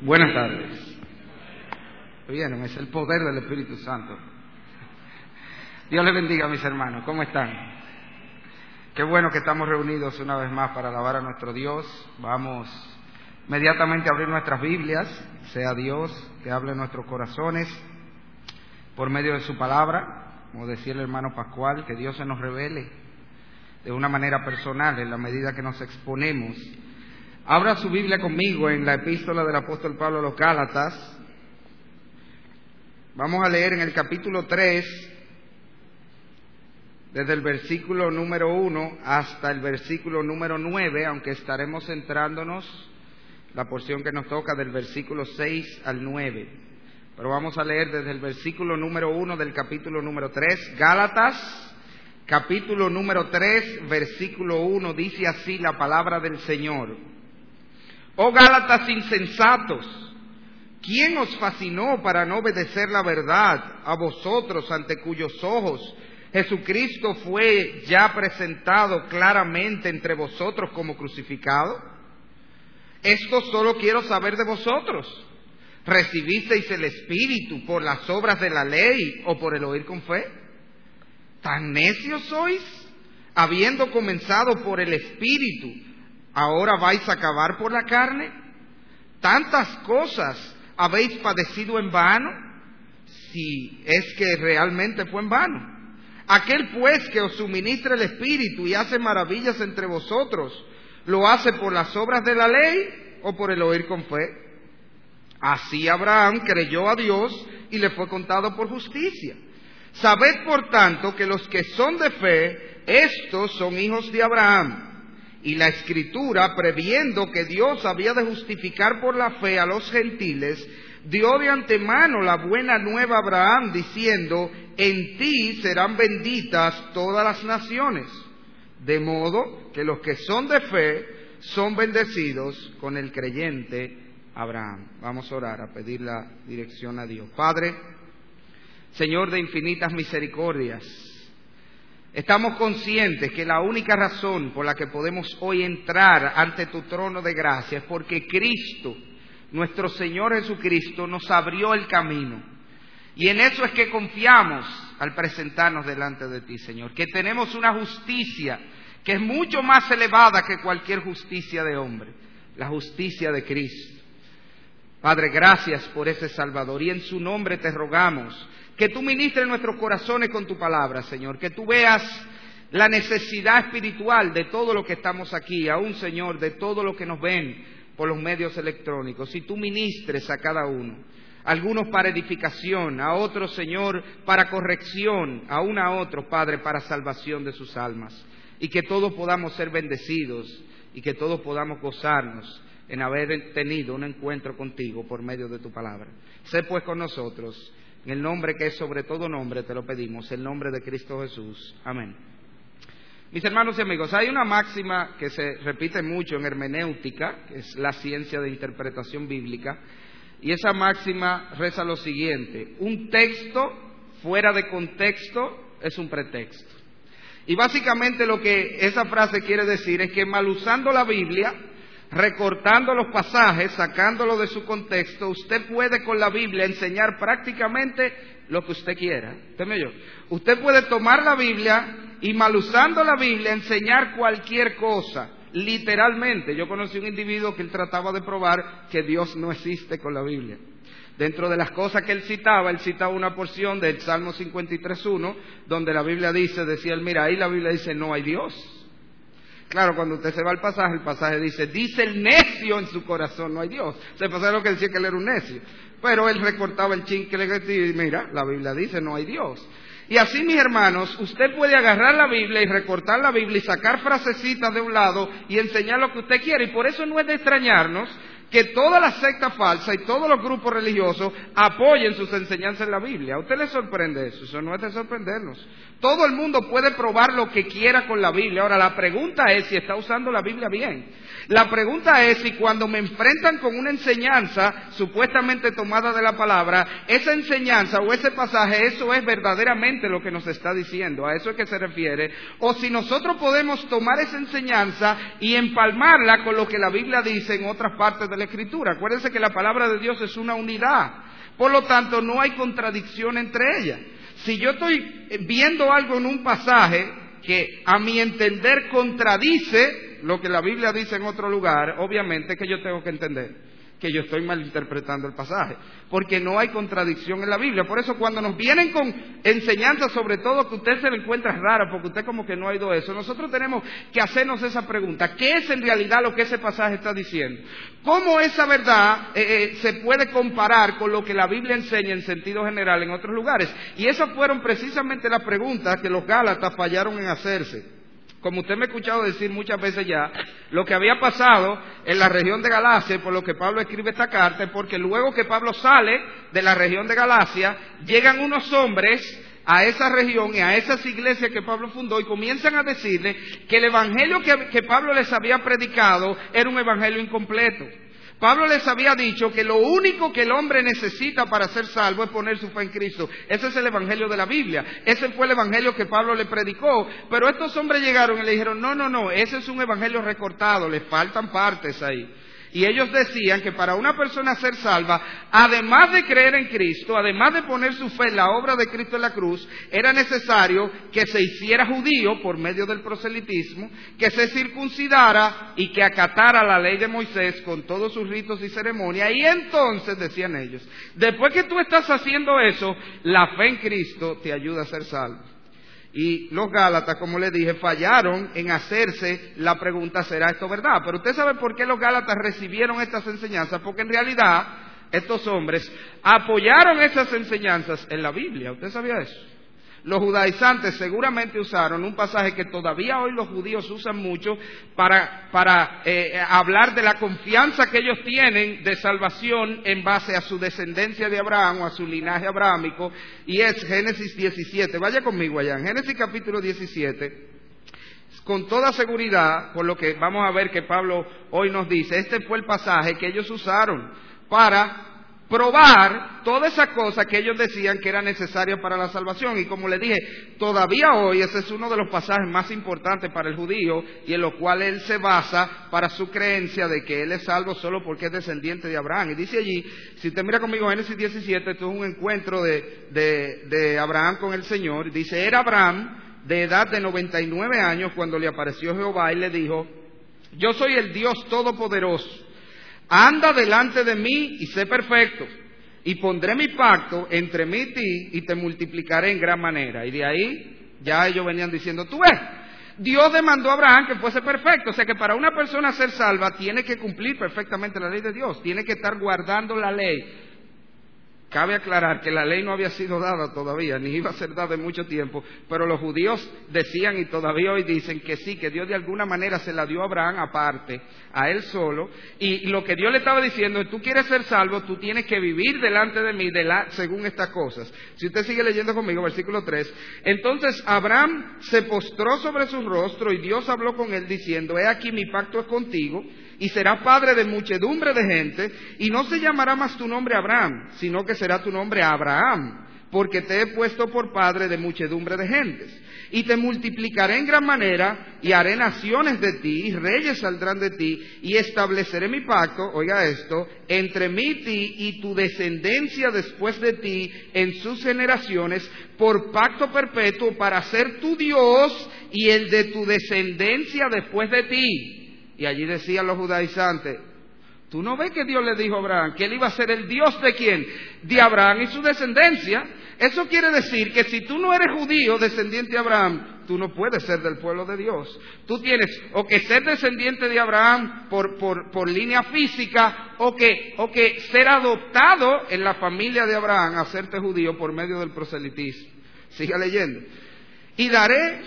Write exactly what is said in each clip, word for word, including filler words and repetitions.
Buenas tardes. ¿Vieron? Es el poder del Espíritu Santo. Dios les bendiga, mis hermanos. ¿Cómo están? Qué bueno que estamos reunidos una vez más para alabar a nuestro Dios. Vamos inmediatamente a abrir nuestras Biblias. Sea Dios que hable en nuestros corazones por medio de su palabra. Como decía el hermano Pascual, que Dios se nos revele de una manera personal en la medida que nos exponemos. Abra su Biblia conmigo en la epístola del apóstol Pablo a los Gálatas. Vamos a leer en el capítulo tres, desde el versículo número uno hasta el versículo número nueve, aunque estaremos centrándonos la porción que nos toca del versículo seis al nueve. Pero vamos a leer desde el versículo número uno del capítulo número tres, Gálatas, capítulo número tres, versículo uno, dice así la palabra del Señor. Oh Gálatas insensatos, ¿quién os fascinó para no obedecer la verdad a vosotros ante cuyos ojos Jesucristo fue ya presentado claramente entre vosotros como crucificado? Esto solo quiero saber de vosotros. ¿Recibisteis el Espíritu por las obras de la ley o por el oír con fe? ¿Tan necios sois? Habiendo comenzado por el Espíritu, ¿ahora vais a acabar por la carne? ¿Tantas cosas habéis padecido en vano? Si es que realmente fue en vano. Aquel pues que os suministra el Espíritu y hace maravillas entre vosotros, ¿lo hace por las obras de la ley o por el oír con fe? Así Abraham creyó a Dios y le fue contado por justicia. Sabed por tanto que los que son de fe, estos son hijos de Abraham. Y la Escritura, previendo que Dios había de justificar por la fe a los gentiles, dio de antemano la buena nueva a Abraham, diciendo: en ti serán benditas todas las naciones. De modo que los que son de fe son bendecidos con el creyente Abraham. Vamos a orar, a pedir la dirección a Dios. Padre, Señor de infinitas misericordias, estamos conscientes que la única razón por la que podemos hoy entrar ante tu trono de gracia es porque Cristo, nuestro Señor Jesucristo, nos abrió el camino. Y en eso es que confiamos al presentarnos delante de ti, Señor, que tenemos una justicia que es mucho más elevada que cualquier justicia de hombre, la justicia de Cristo. Padre, gracias por ese Salvador, y en su nombre te rogamos que tú ministres nuestros corazones con tu palabra, Señor, que tú veas la necesidad espiritual de todo lo que estamos aquí, aún, Señor, de todo lo que nos ven por los medios electrónicos, y tú ministres a cada uno, algunos para edificación, a otros, Señor, para corrección, aún a otros, Padre, para salvación de sus almas, y que todos podamos ser bendecidos, y que todos podamos gozarnos en haber tenido un encuentro contigo por medio de tu palabra. Sé pues con nosotros, en el nombre que es sobre todo nombre, te lo pedimos, el nombre de Cristo Jesús. Amén. Mis hermanos y amigos, hay una máxima que se repite mucho en hermenéutica, que es la ciencia de interpretación bíblica, y esa máxima reza lo siguiente: un texto fuera de contexto es un pretexto. Y básicamente lo que esa frase quiere decir es que mal usando la Biblia, recortando los pasajes, sacándolo de su contexto, usted puede con la Biblia enseñar prácticamente lo que usted quiera. ¿Usted me oyó? Usted puede tomar la Biblia y mal usando la Biblia enseñar cualquier cosa, literalmente. Yo conocí un individuo que él trataba de probar que Dios no existe con la Biblia. Dentro de las cosas que él citaba, él citaba una porción del Salmo cincuenta y tres uno, donde la Biblia dice, decía él, mira, ahí la Biblia dice no hay Dios. Claro, cuando usted se va al pasaje, el pasaje dice, dice el necio en su corazón, no hay Dios. Se pasaba lo que decía que él era un necio. Pero él recortaba el chin que le decía, y mira, la Biblia dice, no hay Dios. Y así, mis hermanos, usted puede agarrar la Biblia y recortar la Biblia y sacar frasecitas de un lado y enseñar lo que usted quiere. Y por eso no es de extrañarnos que toda la secta falsa y todos los grupos religiosos apoyen sus enseñanzas en la Biblia. ¿A usted le sorprende eso? Eso no es de sorprendernos. Todo el mundo puede probar lo que quiera con la Biblia. Ahora, la pregunta es si está usando la Biblia bien. La pregunta es si cuando me enfrentan con una enseñanza supuestamente tomada de la palabra, esa enseñanza o ese pasaje, eso es verdaderamente lo que nos está diciendo, a eso es que se refiere, o si nosotros podemos tomar esa enseñanza y empalmarla con lo que la Biblia dice en otras partes de la Escritura. Acuérdense que la palabra de Dios es una unidad. Por lo tanto, no hay contradicción entre ellas. Si yo estoy viendo algo en un pasaje que a mi entender contradice lo que la Biblia dice en otro lugar, obviamente que yo tengo que entender que yo estoy malinterpretando el pasaje, porque no hay contradicción en la Biblia. Por eso cuando nos vienen con enseñanzas, sobre todo que usted se le encuentra rara, porque usted como que no ha oído eso, nosotros tenemos que hacernos esa pregunta: ¿qué es en realidad lo que ese pasaje está diciendo? ¿Cómo esa verdad eh, eh, se puede comparar con lo que la Biblia enseña en sentido general en otros lugares? Y esas fueron precisamente las preguntas que los Gálatas fallaron en hacerse. Como usted me ha escuchado decir muchas veces ya, lo que había pasado en la región de Galacia, por lo que Pablo escribe esta carta, es porque luego que Pablo sale de la región de Galacia, llegan unos hombres a esa región y a esas iglesias que Pablo fundó y comienzan a decirle que el evangelio que, que Pablo les había predicado era un evangelio incompleto. Pablo les había dicho que lo único que el hombre necesita para ser salvo es poner su fe en Cristo. Ese es el evangelio de la Biblia. Ese fue el evangelio que Pablo le predicó. Pero estos hombres llegaron y le dijeron: no, no, no, ese es un evangelio recortado, le faltan partes ahí. Y ellos decían que para una persona ser salva, además de creer en Cristo, además de poner su fe en la obra de Cristo en la cruz, era necesario que se hiciera judío por medio del proselitismo, que se circuncidara y que acatara la ley de Moisés con todos sus ritos y ceremonias. Y entonces, decían ellos, después que tú estás haciendo eso, la fe en Cristo te ayuda a ser salvo. Y los Gálatas, como les dije, fallaron en hacerse la pregunta: ¿será esto verdad? Pero usted sabe por qué los Gálatas recibieron estas enseñanzas, porque en realidad estos hombres apoyaron esas enseñanzas en la Biblia. ¿Usted sabía eso? Los judaizantes seguramente usaron un pasaje que todavía hoy los judíos usan mucho para, para eh, hablar de la confianza que ellos tienen de salvación en base a su descendencia de Abraham o a su linaje abrahámico, y es Génesis diecisiete. Vaya conmigo allá, en Génesis capítulo diecisiete, con toda seguridad, por lo que vamos a ver que Pablo hoy nos dice, este fue el pasaje que ellos usaron para probar todas esas cosas que ellos decían que eran necesarias para la salvación. Y como les dije, todavía hoy ese es uno de los pasajes más importantes para el judío, y en lo cual él se basa para su creencia de que él es salvo solo porque es descendiente de Abraham. Y dice allí, si usted mira conmigo Génesis diecisiete, esto es un encuentro de, de, de Abraham con el Señor. Dice: era Abraham de edad de noventa y nueve años cuando le apareció Jehová y le dijo: yo soy el Dios Todopoderoso. Anda delante de mí y sé perfecto, y pondré mi pacto entre mí y ti, y te multiplicaré en gran manera. Y de ahí ya ellos venían diciendo: tú ves, Dios demandó a Abraham que fuese perfecto. O sea que para una persona ser salva tiene que cumplir perfectamente la ley de Dios, tiene que estar guardando la ley. Cabe aclarar que la ley no había sido dada todavía, ni iba a ser dada en mucho tiempo, pero los judíos decían, y todavía hoy dicen, que sí, que Dios de alguna manera se la dio a Abraham aparte, a él solo, y lo que Dios le estaba diciendo es: tú quieres ser salvo, tú tienes que vivir delante de mí de la, según estas cosas. Si usted sigue leyendo conmigo, versículo tres, entonces Abraham se postró sobre su rostro, y Dios habló con él diciendo: he aquí mi pacto es contigo, y serás padre de muchedumbre de gente, y no se llamará más tu nombre Abraham, sino que será tu nombre Abraham, porque te he puesto por padre de muchedumbre de gentes. Y te multiplicaré en gran manera, y haré naciones de ti, y reyes saldrán de ti, y estableceré mi pacto, oiga esto, entre mí y ti y tu descendencia después de ti en sus generaciones, por pacto perpetuo, para ser tu Dios y el de tu descendencia después de ti. Y allí decían los judaizantes: ¿tú no ves que Dios le dijo a Abraham que él iba a ser el Dios de quién? De Abraham y su descendencia. Eso quiere decir que si tú no eres judío, descendiente de Abraham, tú no puedes ser del pueblo de Dios. Tú tienes o que ser descendiente de Abraham por, por, por línea física, o que, o que ser adoptado en la familia de Abraham, hacerte judío por medio del proselitismo. Siga leyendo. Y daré...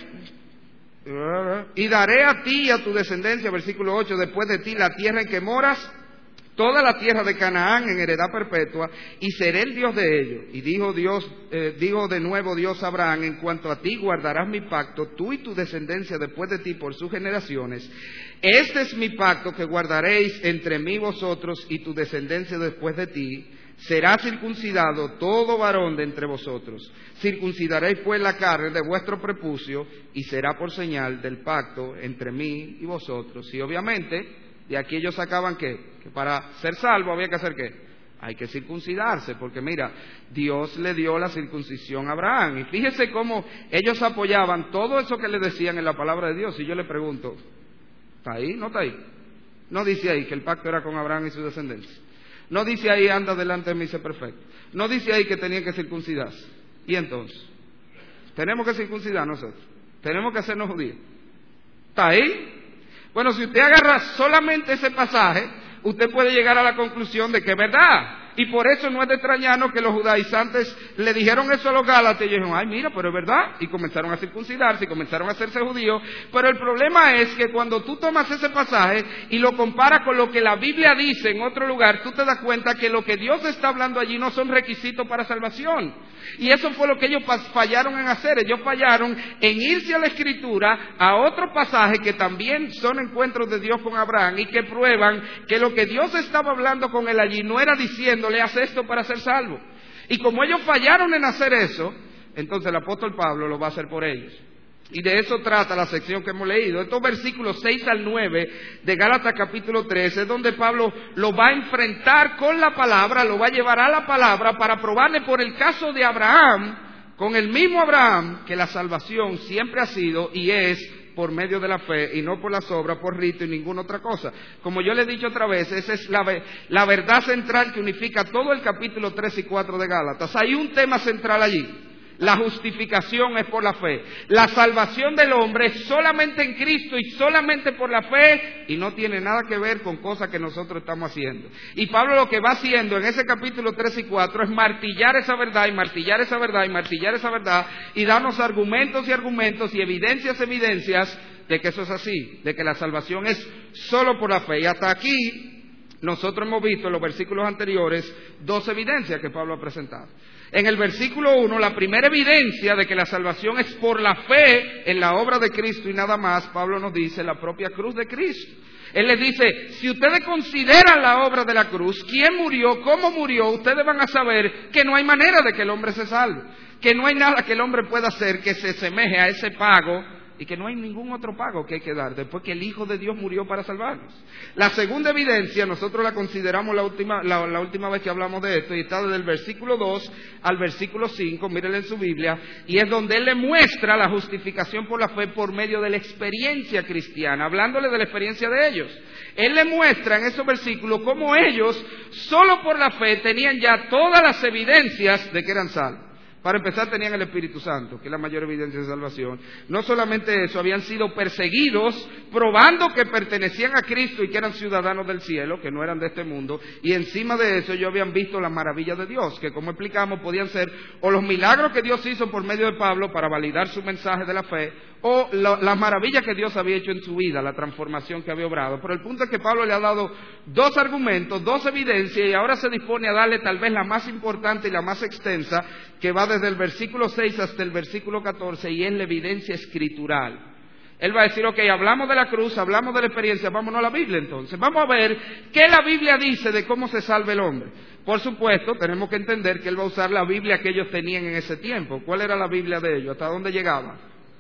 Y daré a ti y a tu descendencia, versículo ocho, después de ti la tierra en que moras, toda la tierra de Canaán en heredad perpetua, y seré el Dios de ellos. Y dijo Dios, eh, dijo de nuevo Dios a Abraham: en cuanto a ti guardarás mi pacto, tú y tu descendencia después de ti por sus generaciones. Este es mi pacto que guardaréis entre mí vosotros y tu descendencia después de ti. Será circuncidado todo varón de entre vosotros. Circuncidaréis pues la carne de vuestro prepucio, y será por señal del pacto entre mí y vosotros. Y obviamente De aquí ellos sacaban ¿qué? Que para ser salvo había que hacer ¿qué? Hay que circuncidarse, porque mira, Dios le dio la circuncisión a Abraham. Y fíjese cómo ellos apoyaban todo eso que le decían en la palabra de Dios. Y yo le pregunto, ¿está ahí? ¿No está ahí? No dice ahí que el pacto era con Abraham y su descendencia. No dice ahí, anda delante de mí, sé perfecto. No dice ahí que tenían que circuncidarse. ¿Y entonces? ¿Tenemos que circuncidar nosotros? ¿Tenemos que hacernos judíos? ¿Está ahí? Bueno, si usted agarra solamente ese pasaje, usted puede llegar a la conclusión de que es verdad. Y por eso no es de extrañarnos que los judaizantes le dijeron eso a los gálatas y ellos dijeron, ay, mira, pero es verdad. Y comenzaron a circuncidarse y comenzaron a hacerse judíos. Pero el problema es que cuando tú tomas ese pasaje y lo comparas con lo que la Biblia dice en otro lugar, tú te das cuenta que lo que Dios está hablando allí no son requisitos para salvación. Y eso fue lo que ellos fallaron en hacer. Ellos fallaron en irse a la Escritura, a otro pasaje que también son encuentros de Dios con Abraham y que prueban que lo que Dios estaba hablando con él allí no era diciéndole, haz esto para ser salvo. Y como ellos fallaron en hacer eso, entonces el apóstol Pablo lo va a hacer por ellos. Y de eso trata la sección que hemos leído. Estos versículos seis al nueve de Gálatas capítulo tres es donde Pablo lo va a enfrentar con la palabra, lo va a llevar a la palabra para probarle por el caso de Abraham, con el mismo Abraham, que la salvación siempre ha sido y es por medio de la fe y no por las obras, por rito y ninguna otra cosa. Como yo le he dicho otra vez, esa es la, la verdad central que unifica todo el capítulo tres y cuatro de Gálatas. Hay un tema central allí. La justificación es por la fe. La salvación del hombre es solamente en Cristo y solamente por la fe y no tiene nada que ver con cosas que nosotros estamos haciendo. Y Pablo lo que va haciendo en ese capítulo tres y cuatro es martillar esa verdad y martillar esa verdad y martillar esa verdad y darnos argumentos y argumentos y evidencias, evidencias de que eso es así, de que la salvación es solo por la fe. Y hasta aquí nosotros hemos visto en los versículos anteriores dos evidencias que Pablo ha presentado. En el versículo uno, la primera evidencia de que la salvación es por la fe en la obra de Cristo y nada más, Pablo nos dice la propia cruz de Cristo. Él les dice, si ustedes consideran la obra de la cruz, quién murió, cómo murió, ustedes van a saber que no hay manera de que el hombre se salve, que no hay nada que el hombre pueda hacer que se asemeje a ese pago y que no hay ningún otro pago que hay que dar después que el Hijo de Dios murió para salvarnos. La segunda evidencia, nosotros la consideramos la última, la, la última vez que hablamos de esto, y está desde el versículo dos al versículo cinco, mírenle en su Biblia, y es donde él le muestra la justificación por la fe por medio de la experiencia cristiana, hablándole de la experiencia de ellos. Él le muestra en esos versículos cómo ellos, solo por la fe, tenían ya todas las evidencias de que eran salvos. Para empezar, tenían el Espíritu Santo, que es la mayor evidencia de salvación. No solamente eso, habían sido perseguidos, probando que pertenecían a Cristo y que eran ciudadanos del cielo, que no eran de este mundo. Y encima de eso, ellos habían visto las maravillas de Dios, que como explicamos, podían ser o los milagros que Dios hizo por medio de Pablo para validar su mensaje de la fe, o la, las maravillas que Dios había hecho en su vida, la transformación que había obrado. Pero el punto es que Pablo le ha dado dos argumentos, dos evidencias, y ahora se dispone a darle tal vez la más importante y la más extensa, que va desde el versículo seis hasta el versículo catorce, y es la evidencia escritural. Él va a decir, ok, hablamos de la cruz, hablamos de la experiencia, vámonos a la Biblia entonces. Vamos a ver qué la Biblia dice de cómo se salva el hombre. Por supuesto, tenemos que entender que él va a usar la Biblia que ellos tenían en ese tiempo. ¿Cuál era la Biblia de ellos? ¿Hasta dónde llegaba?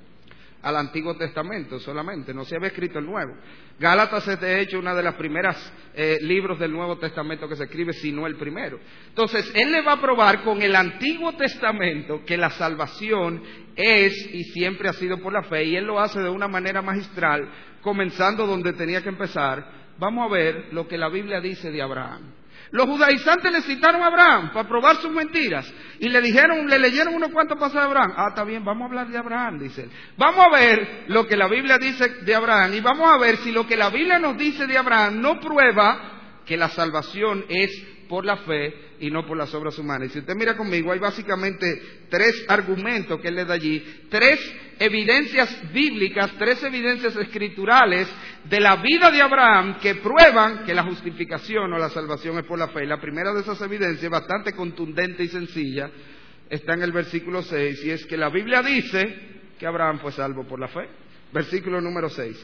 Al Antiguo Testamento solamente, no se había escrito el Nuevo. Gálatas es de hecho una de las primeras eh, libros del Nuevo Testamento que se escribe, si no el primero. Entonces, él le va a probar con el Antiguo Testamento que la salvación es y siempre ha sido por la fe, y él lo hace de una manera magistral, comenzando donde tenía que empezar. Vamos a ver lo que la Biblia dice de Abraham. Los judaizantes le citaron a Abraham para probar sus mentiras y le dijeron, le leyeron unos cuantos pasajes de Abraham. Ah, está bien, vamos a hablar de Abraham, dice él. Vamos a ver lo que la Biblia dice de Abraham y vamos a ver si lo que la Biblia nos dice de Abraham no prueba que la salvación es por la fe y no por las obras humanas. Y si usted mira conmigo, hay básicamente tres argumentos que él le da allí, tres evidencias bíblicas, tres evidencias escriturales de la vida de Abraham que prueban que la justificación o la salvación es por la fe. Y la primera de esas evidencias, bastante contundente y sencilla, está en el versículo seis, y es que la Biblia dice que Abraham fue salvo por la fe. Versículo número seis.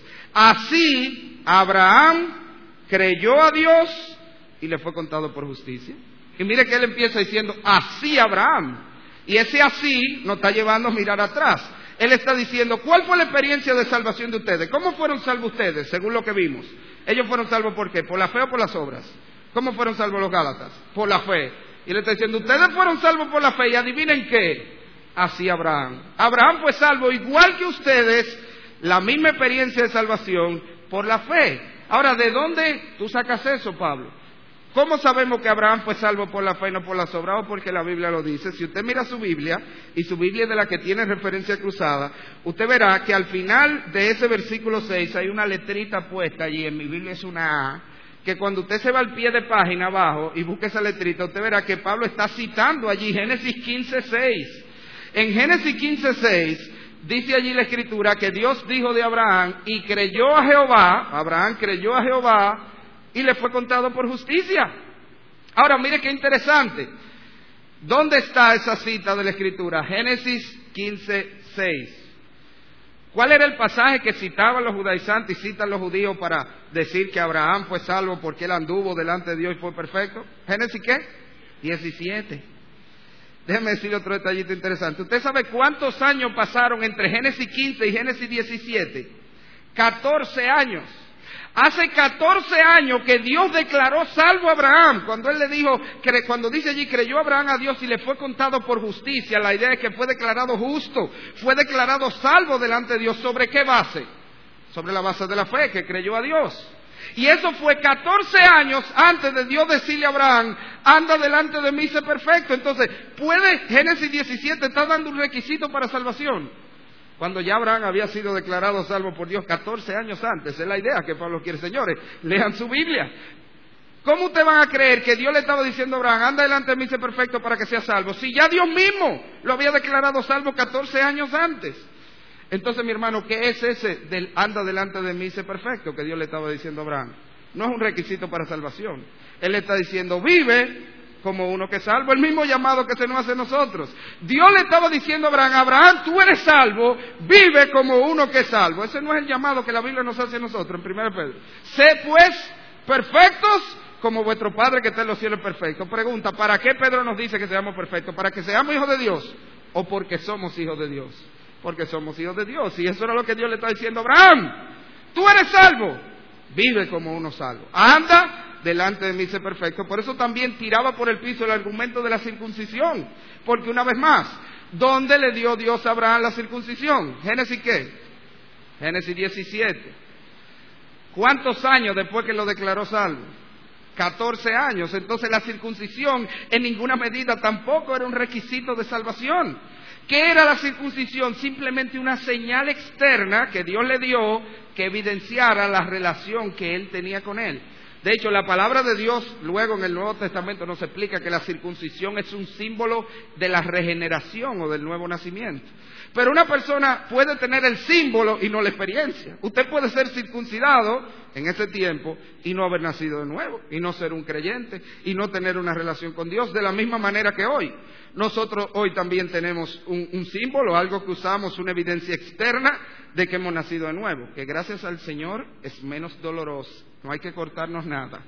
Así Abraham creyó a Dios y le fue contado por justicia. Y mire que él empieza diciendo, así Abraham. Y ese así nos está llevando a mirar atrás. Él está diciendo, ¿cuál fue la experiencia de salvación de ustedes? ¿Cómo fueron salvos ustedes, según lo que vimos? Ellos fueron salvos ¿por qué? ¿Por la fe o por las obras? ¿Cómo fueron salvos los Gálatas? Por la fe. Y le está diciendo, ustedes fueron salvos por la fe, y adivinen qué, así Abraham. Abraham fue salvo igual que ustedes, la misma experiencia de salvación por la fe. Ahora, ¿de dónde tú sacas eso, Pablo? ¿Cómo sabemos que Abraham fue salvo por la fe y no por las obras? O porque la Biblia lo dice. Si usted mira su Biblia, y su Biblia es de la que tiene referencia cruzada, usted verá que al final de ese versículo seis hay una letrita puesta allí, en mi Biblia es una A, que cuando usted se va al pie de página abajo y busca esa letrita, usted verá que Pablo está citando allí Génesis quince seis. En Génesis quince seis dice allí la Escritura que Dios dijo de Abraham, y creyó a Jehová, Abraham creyó a Jehová, y le fue contado por justicia. Ahora, mire qué interesante. ¿Dónde está esa cita de la Escritura? Génesis quince seis. ¿Cuál era el pasaje que citaban los judaizantes y citan los judíos para decir que Abraham fue salvo porque él anduvo delante de Dios y fue perfecto? ¿Génesis qué? diecisiete. Déjeme decirle otro detallito interesante. ¿Usted sabe cuántos años pasaron entre Génesis quince y Génesis diecisiete? catorce años. Hace catorce años que Dios declaró salvo a Abraham. Cuando él le dijo, que cuando dice allí, creyó Abraham a Dios y le fue contado por justicia, la idea es que fue declarado justo, fue declarado salvo delante de Dios. ¿Sobre qué base? Sobre la base de la fe, que creyó a Dios. Y eso fue catorce años antes de Dios decirle a Abraham, anda delante de mí y sé perfecto. Entonces, ¿puede Génesis diecisiete estar dando un requisito para salvación? Cuando ya Abraham había sido declarado salvo por Dios catorce años antes. Es la idea que Pablo quiere. Señores, lean su Biblia. ¿Cómo ustedes van a creer que Dios le estaba diciendo a Abraham, anda delante de mí, sé perfecto para que sea salvo? Si ya Dios mismo lo había declarado salvo catorce años antes. Entonces, mi hermano, ¿qué es ese del anda delante de mí, sé perfecto que Dios le estaba diciendo a Abraham? No es un requisito para salvación. Él le está diciendo, vive como uno que es salvo, el mismo llamado que se nos hace a nosotros. Dios le estaba diciendo a Abraham, Abraham, tú eres salvo, vive como uno que es salvo. Ese no es el llamado que la Biblia nos hace a nosotros en primera Pedro. Sé pues perfectos como vuestro Padre que está en los cielos es perfecto. Pregunta, ¿para qué Pedro nos dice que seamos perfectos? ¿Para que seamos hijos de Dios o porque somos hijos de Dios? Porque somos hijos de Dios. Y eso era lo que Dios le está diciendo a Abraham. Tú eres salvo, vive como uno salvo. Anda delante de mí, sé perfecto. Por eso también tiraba por el piso el argumento de la circuncisión. Porque una vez más, ¿dónde le dio Dios a Abraham la circuncisión? ¿Génesis qué? Génesis diecisiete. ¿Cuántos años después que lo declaró salvo? catorce años. Entonces la circuncisión en ninguna medida tampoco era un requisito de salvación. ¿Qué era la circuncisión? Simplemente una señal externa que Dios le dio que evidenciara la relación que él tenía con él. De hecho, la palabra de Dios luego en el Nuevo Testamento nos explica que la circuncisión es un símbolo de la regeneración o del nuevo nacimiento. Pero una persona puede tener el símbolo y no la experiencia. Usted puede ser circuncidado en ese tiempo y no haber nacido de nuevo, y no ser un creyente, y no tener una relación con Dios, de la misma manera que hoy. Nosotros hoy también tenemos un, un símbolo, algo que usamos, una evidencia externa de que hemos nacido de nuevo, que gracias al Señor es menos doloroso, no hay que cortarnos nada.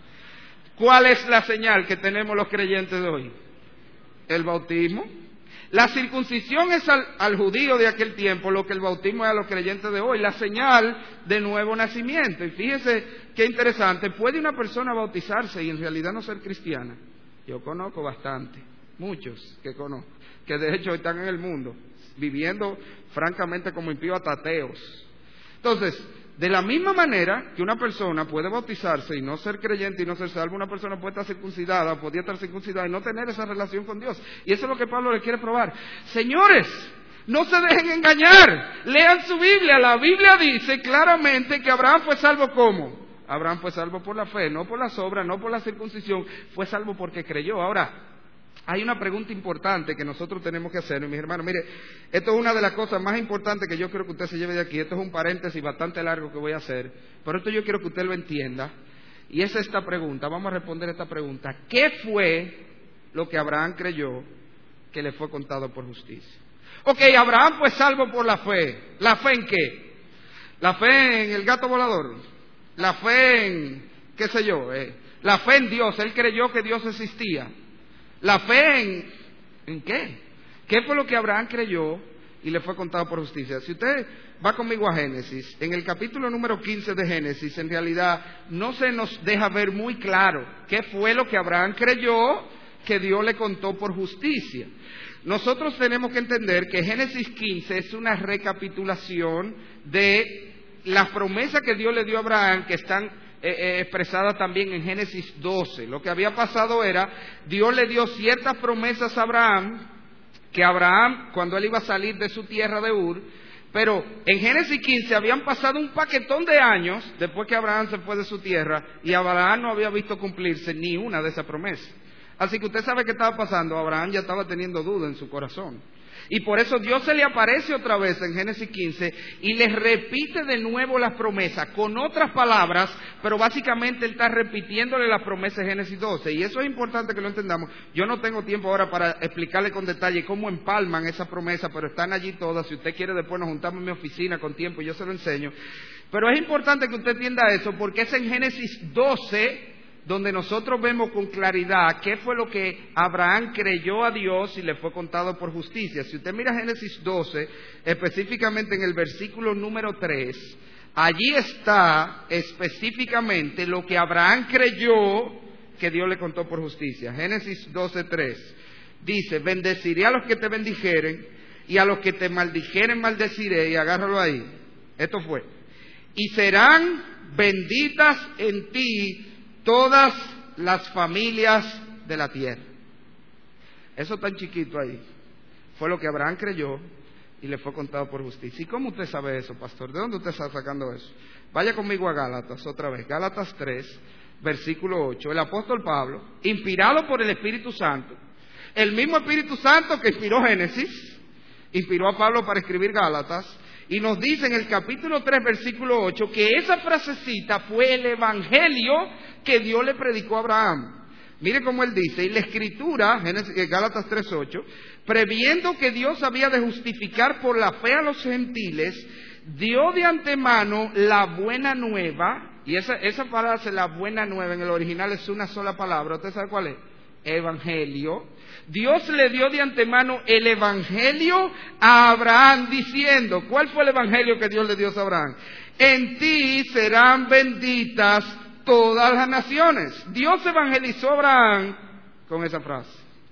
¿Cuál es la señal que tenemos los creyentes de hoy? El bautismo. La circuncisión es al, al judío de aquel tiempo lo que el bautismo es a los creyentes de hoy, la señal de nuevo nacimiento. Y fíjese qué interesante, ¿puede una persona bautizarse y en realidad no ser cristiana? Yo conozco bastante, muchos que conozco, que de hecho están en el mundo, viviendo francamente como impíos ateos. Entonces, de la misma manera que una persona puede bautizarse y no ser creyente y no ser salvo, una persona puede estar circuncidada, podría estar circuncidada y no tener esa relación con Dios. Y eso es lo que Pablo le quiere probar. Señores, no se dejen engañar, lean su Biblia. La Biblia dice claramente que Abraham fue salvo ¿cómo? Abraham fue salvo por la fe, no por las obras, no por la circuncisión, fue salvo porque creyó. Ahora, hay una pregunta importante que nosotros tenemos que hacer, mis hermanos. Mire, esto es una de las cosas más importantes que yo quiero que usted se lleve de aquí. Esto es un paréntesis bastante largo que voy a hacer, pero esto yo quiero que usted lo entienda. Y es esta pregunta, vamos a responder esta pregunta. ¿Qué fue lo que Abraham creyó que le fue contado por justicia? Ok, Abraham fue salvo por la fe. ¿La fe en qué? ¿La fe en el gato volador? ¿La fe en, qué sé yo? Eh, la fe en Dios, él creyó que Dios existía. ¿La fe en, en qué? ¿Qué fue lo que Abraham creyó y le fue contado por justicia. Si usted va conmigo a Génesis, en el capítulo número quince de Génesis, en realidad no se nos deja ver muy claro qué fue lo que Abraham creyó que Dios le contó por justicia. Nosotros tenemos que entender que Génesis quince es una recapitulación de las promesas que Dios le dio a Abraham, que están eh, eh, expresadas también en Génesis doce. Lo que había pasado era, Dios le dio ciertas promesas a Abraham, que Abraham, cuando él iba a salir de su tierra de Ur, pero en Génesis quince habían pasado un paquetón de años después que Abraham se fue de su tierra, y Abraham no había visto cumplirse ni una de esas promesas. Así que usted sabe qué estaba pasando. Abraham ya estaba teniendo duda en su corazón. Y por eso Dios se le aparece otra vez en Génesis quince y le repite de nuevo las promesas, con otras palabras, pero básicamente Él está repitiéndole las promesas de Génesis doce. Y eso es importante que lo entendamos. Yo no tengo tiempo ahora para explicarle con detalle cómo empalman esas promesas, pero están allí todas. Si usted quiere, después nos juntamos en mi oficina con tiempo y yo se lo enseño. Pero es importante que usted entienda eso, porque es en Génesis doce donde nosotros vemos con claridad qué fue lo que Abraham creyó a Dios y le fue contado por justicia. Si usted mira Génesis doce, específicamente en el versículo número tres, allí está específicamente lo que Abraham creyó que Dios le contó por justicia. Génesis doce tres dice: bendeciré a los que te bendijeren y a los que te maldijeren maldeciré. Y agárralo ahí, esto fue: y serán benditas en ti todas las familias de la tierra. Eso tan chiquito ahí fue lo que Abraham creyó y le fue contado por justicia. ¿Y cómo usted sabe eso, pastor? ¿De dónde usted está sacando eso? Vaya conmigo a Gálatas otra vez. Gálatas tres, versículo ocho. El apóstol Pablo, inspirado por el Espíritu Santo, el mismo Espíritu Santo que inspiró Génesis, inspiró a Pablo para escribir Gálatas, y nos dice en el capítulo tres, versículo ocho, que esa frasecita fue el evangelio que Dios le predicó a Abraham. Mire cómo él dice: y la Escritura, Gálatas tres ocho, previendo que Dios había de justificar por la fe a los gentiles, dio de antemano la buena nueva. Y esa, esa frase, la buena nueva, en el original es una sola palabra. ¿Usted sabe cuál es? Evangelio. Dios le dio de antemano el evangelio a Abraham, diciendo: ¿cuál fue el evangelio que Dios le dio a Abraham? En ti serán benditas todas las naciones. Dios evangelizó a Abraham con esa frase.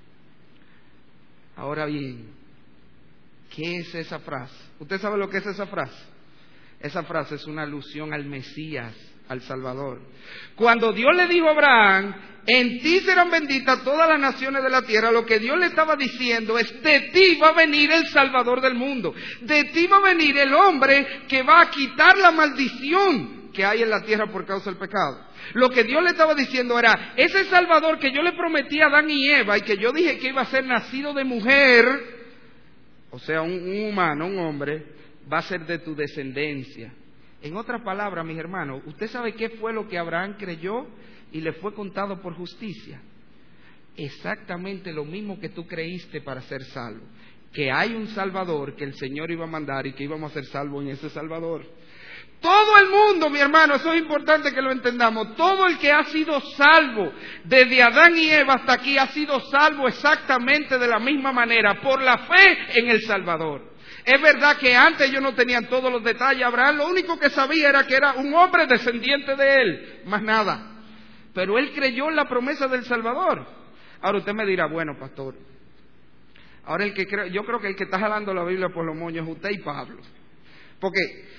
Ahora bien, ¿qué es esa frase? ¿Usted sabe lo que es esa frase? Esa frase es una alusión al Mesías, al Salvador. Cuando Dios le dijo a Abraham: en ti serán benditas todas las naciones de la tierra, lo que Dios le estaba diciendo es: de ti va a venir el Salvador del mundo, de ti va a venir el hombre que va a quitar la maldición que hay en la tierra por causa del pecado. Lo que Dios le estaba diciendo era: ese Salvador que yo le prometí a Adán y Eva y que yo dije que iba a ser nacido de mujer, o sea, un, un humano, un hombre, va a ser de tu descendencia. En otras palabras, mis hermanos, ¿usted sabe qué fue lo que Abraham creyó y le fue contado por justicia? Exactamente lo mismo que tú creíste para ser salvo. Que hay un Salvador que el Señor iba a mandar y que íbamos a ser salvos en ese Salvador. Todo el mundo, mi hermano, eso es importante que lo entendamos. Todo el que ha sido salvo, desde Adán y Eva hasta aquí, ha sido salvo exactamente de la misma manera, por la fe en el Salvador. Es verdad que antes ellos no tenían todos los detalles. Abraham lo único que sabía era que era un hombre descendiente de él, más nada. Pero él creyó en la promesa del Salvador. Ahora usted me dirá: bueno, pastor, ahora el que cree, yo creo que el que está jalando la Biblia por los moños es usted y Pablo. Porque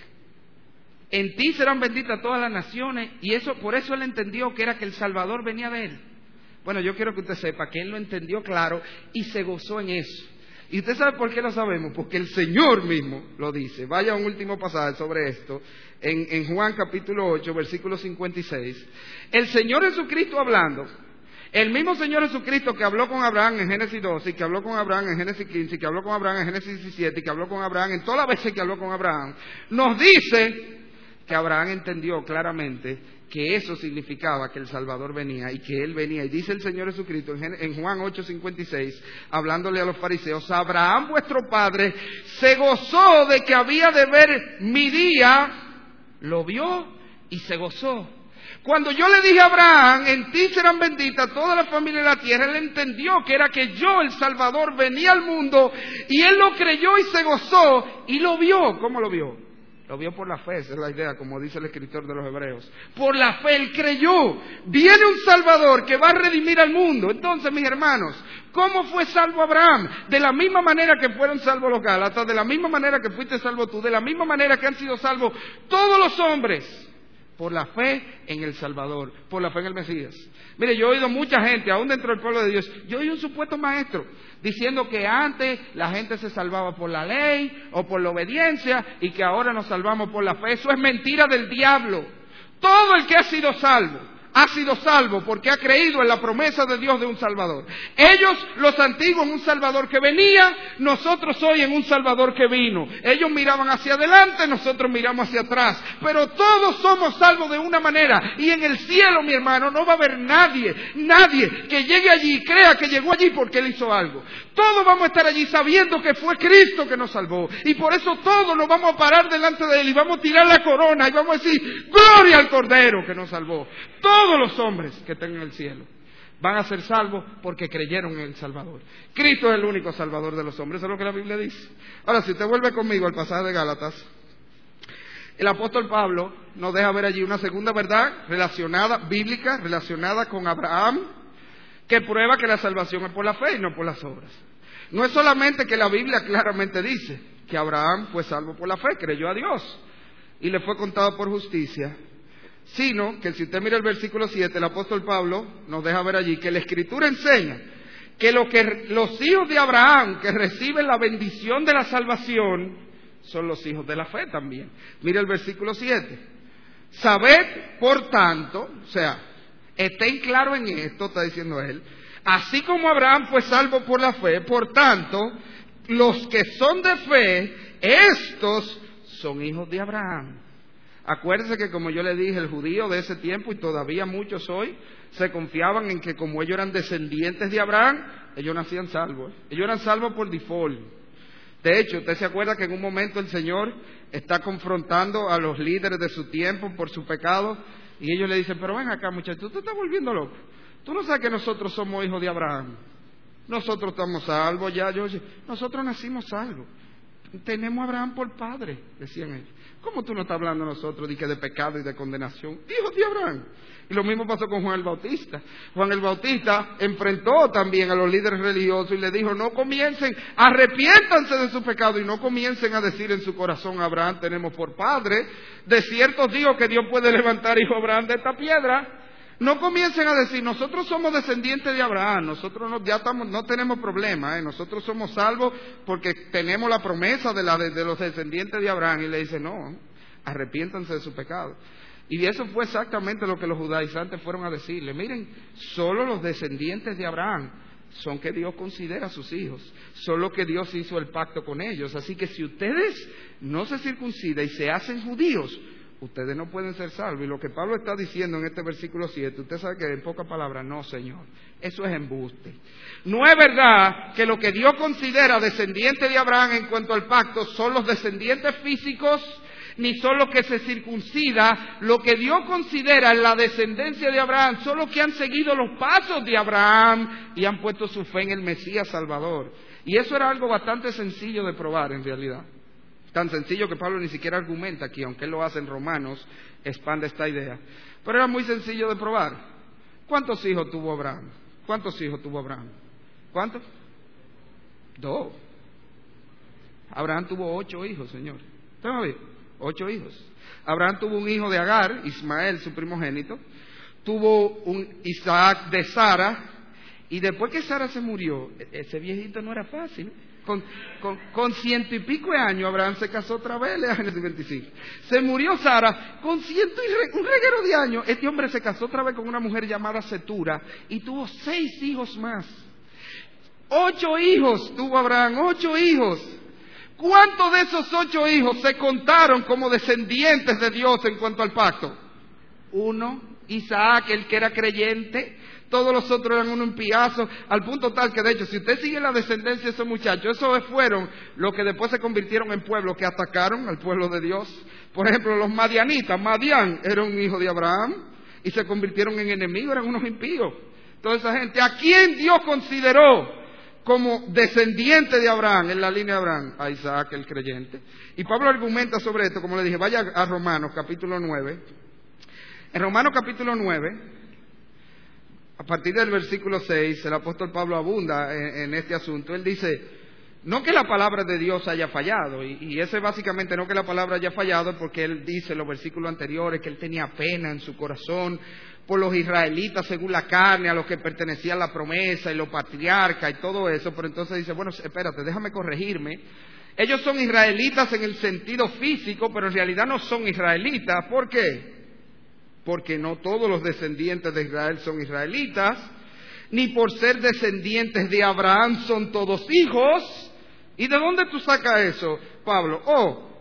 en ti serán benditas todas las naciones, y eso, por eso él entendió que era que el Salvador venía de él. Bueno, yo quiero que usted sepa que él lo entendió claro y se gozó en eso. ¿Y usted sabe por qué lo sabemos? Porque el Señor mismo lo dice. Vaya a un último pasaje sobre esto, en, en Juan capítulo ocho, versículo cincuenta y seis. El Señor Jesucristo hablando, el mismo Señor Jesucristo que habló con Abraham en Génesis doce, y que habló con Abraham en Génesis quince, y que habló con Abraham en Génesis diecisiete, y que habló con Abraham en todas las veces que habló con Abraham, nos dice que Abraham entendió claramente que eso significaba que el Salvador venía y que Él venía. Y dice el Señor Jesucristo en Juan ocho cincuenta y seis, hablándole a los fariseos: Abraham vuestro padre se gozó de que había de ver mi día, lo vio y se gozó. Cuando yo le dije a Abraham, en ti serán benditas todas las familias de la tierra, él entendió que era que yo, el Salvador, venía al mundo, y él lo creyó y se gozó, y lo vio. ¿Cómo lo vio? Lo vio por la fe, esa es la idea, como dice el escritor de los Hebreos. Por la fe, él creyó. Viene un Salvador que va a redimir al mundo. Entonces, mis hermanos, ¿cómo fue salvo Abraham? De la misma manera que fueron salvos los Gálatas, de la misma manera que fuiste salvo tú, de la misma manera que han sido salvos todos los hombres. Por la fe en el Salvador, por la fe en el Mesías. Mire, yo he oído mucha gente, aún dentro del pueblo de Dios, yo oí un supuesto maestro diciendo que antes la gente se salvaba por la ley o por la obediencia y que ahora nos salvamos por la fe. Eso es mentira del diablo. Todo el que ha sido salvo, ha sido salvo porque ha creído en la promesa de Dios de un Salvador. Ellos, los antiguos, en un Salvador que venía, nosotros hoy en un Salvador que vino. Ellos miraban hacia adelante, nosotros miramos hacia atrás. Pero todos somos salvos de una manera. Y en el cielo, mi hermano, no va a haber nadie, nadie que llegue allí y crea que llegó allí porque Él hizo algo. Todos vamos a estar allí sabiendo que fue Cristo que nos salvó. Y por eso todos nos vamos a parar delante de Él y vamos a tirar la corona y vamos a decir, gloria al Cordero que nos salvó. Todos Todos los hombres que estén en el cielo van a ser salvos porque creyeron en el Salvador. Cristo es el único Salvador de los hombres, eso es lo que la Biblia dice. Ahora, si usted vuelve conmigo al pasaje de Gálatas, el apóstol Pablo nos deja ver allí una segunda verdad relacionada, bíblica, relacionada con Abraham, que prueba que la salvación es por la fe y no por las obras. No es solamente que la Biblia claramente dice que Abraham fue salvo por la fe, creyó a Dios y le fue contado por justicia, sino que si usted mira el versículo siete, el apóstol Pablo nos deja ver allí que la Escritura enseña que, lo que los hijos de Abraham que reciben la bendición de la salvación son los hijos de la fe también. Mira el versículo siete. Sabed, por tanto, o sea, estén claros en esto, está diciendo él, así como Abraham fue salvo por la fe, por tanto, los que son de fe, estos son hijos de Abraham. Acuérdense que, como yo le dije, el judío de ese tiempo, y todavía muchos hoy, se confiaban en que como ellos eran descendientes de Abraham, ellos nacían salvos. Ellos eran salvos por default. De hecho, usted se acuerda que en un momento el Señor está confrontando a los líderes de su tiempo por su pecado, y ellos le dicen, pero ven acá, muchachos, tú te estás volviendo loco. Tú no sabes que nosotros somos hijos de Abraham. Nosotros estamos salvos ya. Yo, nosotros nacimos salvos. Tenemos a Abraham por padre, decían ellos. ¿Cómo tú no estás hablando a nosotros de, que de pecado y de condenación? Hijos de Abraham. Y lo mismo pasó con Juan el Bautista. Juan el Bautista enfrentó también a los líderes religiosos y le dijo, no comiencen, arrepiéntanse de su pecado y no comiencen a decir en su corazón, Abraham tenemos por padre. De cierto os digo que Dios puede levantar hijo Abraham de esta piedra. No comiencen a decir, nosotros somos descendientes de Abraham, nosotros no, ya estamos, no tenemos problema, ¿eh? Nosotros somos salvos porque tenemos la promesa de, la, de, de los descendientes de Abraham. Y le dice, no, arrepiéntanse de su pecado. Y eso fue exactamente lo que los judaizantes fueron a decirle. Miren, solo los descendientes de Abraham son que Dios considera a sus hijos, solo que Dios hizo el pacto con ellos. Así que si ustedes no se circuncidan y se hacen judíos, ustedes no pueden ser salvos. Y lo que Pablo está diciendo en este versículo siete, usted sabe que en pocas palabras, no, Señor, eso es embuste. No es verdad que lo que Dios considera descendiente de Abraham en cuanto al pacto son los descendientes físicos, ni son los que se circuncida. Lo que Dios considera en la descendencia de Abraham son los que han seguido los pasos de Abraham y han puesto su fe en el Mesías Salvador. Y eso era algo bastante sencillo de probar en realidad. Tan sencillo que Pablo ni siquiera argumenta aquí, aunque él lo hace en Romanos, expande esta idea. Pero era muy sencillo de probar. ¿Cuántos hijos tuvo Abraham? ¿Cuántos hijos tuvo Abraham? ¿Cuántos? Dos. Abraham tuvo ocho hijos, señor. ¿Usted me ve? Ocho hijos. Abraham tuvo un hijo de Agar, Ismael, su primogénito. Tuvo un Isaac de Sara. Y después que Sara se murió, ese viejito no era fácil. Con, con, con ciento y pico de años, Abraham se casó otra vez, en el veinticinco. Se murió Sara, con ciento y re, un reguero de años, este hombre se casó otra vez con una mujer llamada Setura y tuvo seis hijos más. Ocho hijos tuvo Abraham, ocho hijos. ¿Cuántos de esos ocho hijos se contaron como descendientes de Dios en cuanto al pacto? Uno, Isaac, el que era creyente. Todos los otros eran unos impiazos, al punto tal que, de hecho, si usted sigue la descendencia de esos muchachos, esos fueron los que después se convirtieron en pueblos que atacaron al pueblo de Dios. Por ejemplo, los madianitas. Madián era un hijo de Abraham, y se convirtieron en enemigos, eran unos impíos. Toda esa gente, ¿a quién Dios consideró como descendiente de Abraham, en la línea de Abraham? A Isaac, el creyente. Y Pablo argumenta sobre esto, como le dije, vaya a Romanos capítulo nueve. En Romanos capítulo nueve, a partir del versículo seis, el apóstol Pablo abunda en, en este asunto. Él dice, no que la palabra de Dios haya fallado, y, y ese básicamente no que la palabra haya fallado, porque él dice en los versículos anteriores que él tenía pena en su corazón por los israelitas según la carne, a los que pertenecía la promesa y los patriarcas y todo eso. Pero entonces dice, bueno, espérate, déjame corregirme. Ellos son israelitas en el sentido físico, pero en realidad no son israelitas. ¿Por qué? Porque no todos los descendientes de Israel son israelitas, ni por ser descendientes de Abraham son todos hijos. ¿Y de dónde tú sacas eso, Pablo? Oh,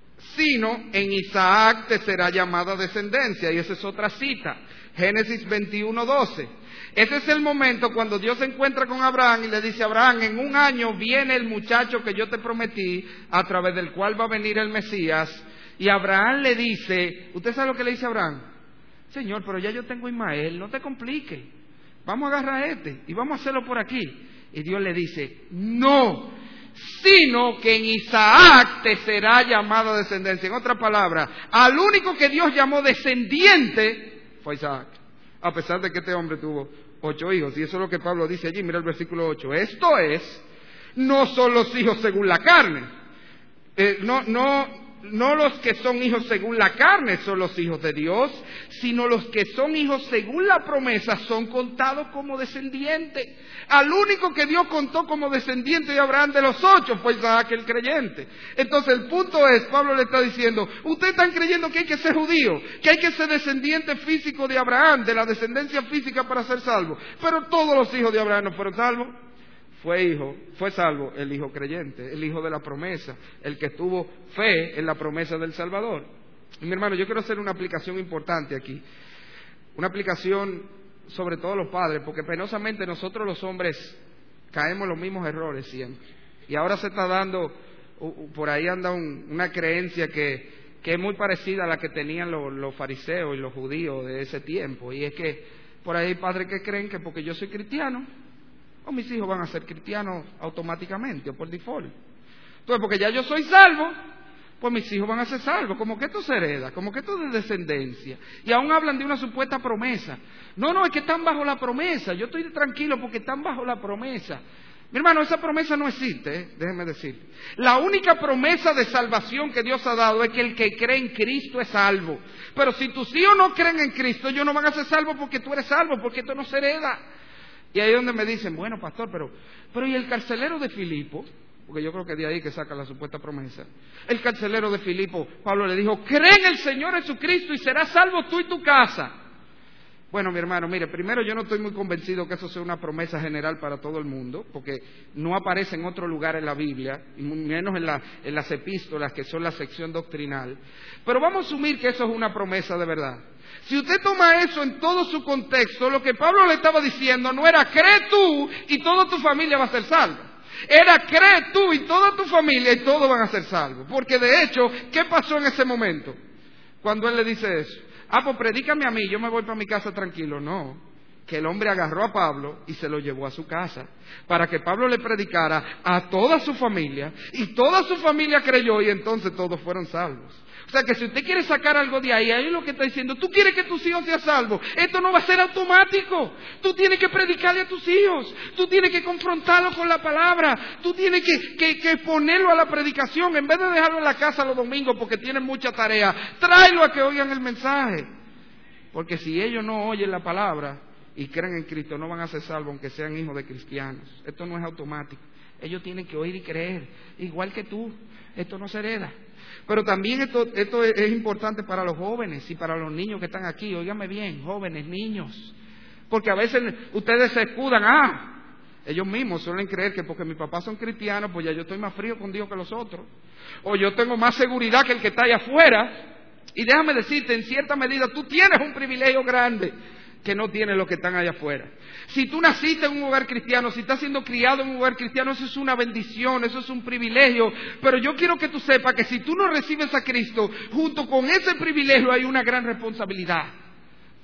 sino en Isaac te será llamada descendencia. Y esa es otra cita, Génesis veintiuno, doce. Ese es el momento cuando Dios se encuentra con Abraham y le dice, Abraham, en un año viene el muchacho que yo te prometí, a través del cual va a venir el Mesías. Y Abraham le dice, ¿usted sabe lo que le dice a Abraham? Señor, pero ya yo tengo a Ismael, no te compliques. Vamos a agarrar a este y vamos a hacerlo por aquí. Y Dios le dice, no, sino que en Isaac te será llamada descendencia. En otras palabras, al único que Dios llamó descendiente fue Isaac, a pesar de que este hombre tuvo ocho hijos. Y eso es lo que Pablo dice allí, mira el versículo ocho. Esto es, no son los hijos según la carne. Eh, no, no... No los que son hijos según la carne son los hijos de Dios, sino los que son hijos según la promesa son contados como descendientes. Al único que Dios contó como descendiente de Abraham de los ocho fue Isaac el creyente. Entonces el punto es, Pablo le está diciendo, ustedes están creyendo que hay que ser judío, que hay que ser descendiente físico de Abraham, de la descendencia física para ser salvo. Pero todos los hijos de Abraham no fueron salvos. Fue hijo, fue salvo el hijo creyente, el hijo de la promesa, el que tuvo fe en la promesa del Salvador. Y mi hermano, yo quiero hacer una aplicación importante aquí, una aplicación sobre todo los padres, porque penosamente nosotros los hombres caemos en los mismos errores siempre. Y ahora se está dando, por ahí anda un, una creencia que, que es muy parecida a la que tenían los, los fariseos y los judíos de ese tiempo, y es que por ahí hay padres que creen que porque yo soy cristiano, o mis hijos van a ser cristianos automáticamente o por default. Entonces, porque ya yo soy salvo, pues mis hijos van a ser salvos. Como que esto se hereda, como que esto es de descendencia. Y aún hablan de una supuesta promesa. No, no, es que están bajo la promesa. Yo estoy tranquilo porque están bajo la promesa. Mi hermano, esa promesa no existe, ¿eh? Déjeme decir. La única promesa de salvación que Dios ha dado es que el que cree en Cristo es salvo. Pero si tus hijos no creen en Cristo, ellos no van a ser salvos porque tú eres salvo, porque esto no se hereda. Y ahí es donde me dicen, bueno, pastor, pero, pero ¿y el carcelero de Filipo? Porque yo creo que de ahí que saca la supuesta promesa. El carcelero de Filipo, Pablo le dijo, cree en el Señor Jesucristo y serás salvo tú y tu casa. Bueno, mi hermano, mire, primero yo no estoy muy convencido que eso sea una promesa general para todo el mundo, porque no aparece en otro lugar en la Biblia, y menos en, la, en las epístolas, que son la sección doctrinal. Pero vamos a asumir que eso es una promesa de verdad. Si usted toma eso en todo su contexto, lo que Pablo le estaba diciendo no era cree tú y toda tu familia va a ser salva. Era cree tú y toda tu familia y todos van a ser salvos. Porque de hecho, ¿qué pasó en ese momento? Cuando él le dice eso. Ah, pues predícame a mí, yo me voy para mi casa tranquilo. No, que el hombre agarró a Pablo y se lo llevó a su casa, para que Pablo le predicara a toda su familia, y toda su familia creyó, y entonces todos fueron salvos. O sea que si usted quiere sacar algo de ahí, ahí es lo que está diciendo, tú quieres que tus hijos sean salvos, esto no va a ser automático, tú tienes que predicarle a tus hijos, tú tienes que confrontarlo con la palabra, tú tienes que, que, que ponerlo a la predicación, en vez de dejarlo en la casa los domingos porque tienen mucha tarea, tráelo a que oigan el mensaje, porque si ellos no oyen la palabra y creen en Cristo, no van a ser salvos aunque sean hijos de cristianos. Esto no es automático, ellos tienen que oír y creer, igual que tú, esto no se hereda. Pero también esto, esto es importante para los jóvenes y para los niños que están aquí. Óigame bien, jóvenes, niños. Porque a veces ustedes se escudan, ah, ellos mismos suelen creer que porque mis papás son cristianos, pues ya yo estoy más frío con Dios que los otros. O yo tengo más seguridad que el que está allá afuera. Y déjame decirte, en cierta medida, tú tienes un privilegio grande que no tienen los que están allá afuera. Si tú naciste en un hogar cristiano, si estás siendo criado en un hogar cristiano, eso es una bendición, eso es un privilegio. Pero yo quiero que tú sepas que si tú no recibes a Cristo, junto con ese privilegio hay una gran responsabilidad.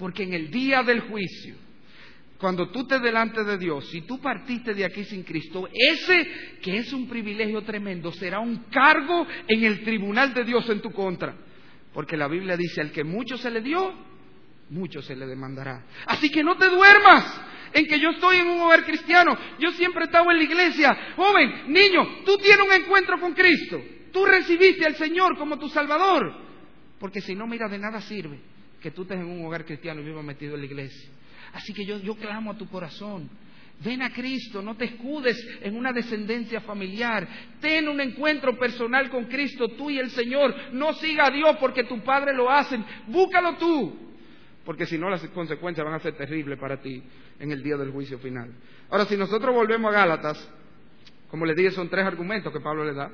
Porque en el día del juicio, cuando tú estés delante de Dios, si tú partiste de aquí sin Cristo, ese que es un privilegio tremendo, será un cargo en el tribunal de Dios en tu contra. Porque la Biblia dice, al que mucho se le dio, mucho se le demandará. Así que no te duermas en que yo estoy en un hogar cristiano. Yo siempre he estado en la iglesia. Joven, niño, tú tienes un encuentro con Cristo. Tú recibiste al Señor como tu Salvador. Porque si no, mira, de nada sirve que tú estés en un hogar cristiano y vivas metido en la iglesia. Así que yo, yo clamo a tu corazón. Ven a Cristo, no te escudes en una descendencia familiar. Ten un encuentro personal con Cristo, tú y el Señor. No siga a Dios porque tu padre lo hacen. Búscalo tú. Porque si no, las consecuencias van a ser terribles para ti en el día del juicio final. Ahora, si nosotros volvemos a Gálatas, como les dije, son tres argumentos que Pablo le da